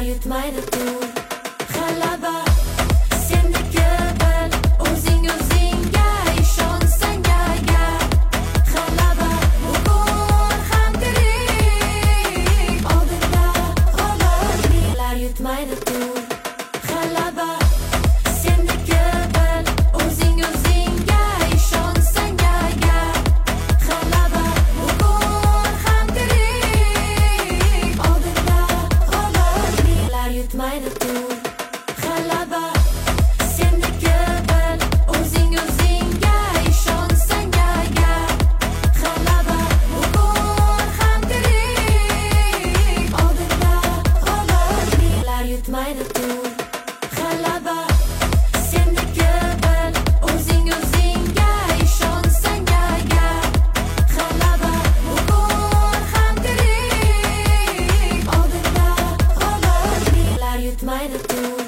yutmaydi tur. G'alaba sendiki bil, o'zingga ishonsang agar. G'alaba bugun ham tirik, oldinda g'olibliklar yutmaydi tur. G'alaba sendiki bil, o'zingga ishonsang agar. G'alaba bugun ham tirik, oldinda g'olibliklar yutmaydi tur. G'alaba sendiki bil, o'zingga ishonsang agar. G'alaba bugun ham tirik, oldinda g'olibliklar yutmaydi tur. G'alaba sendiki bil, o'zingga ishonsang agar. G'alaba bugun ham tirik, oldinda g'olibliklar yutmaydi tur.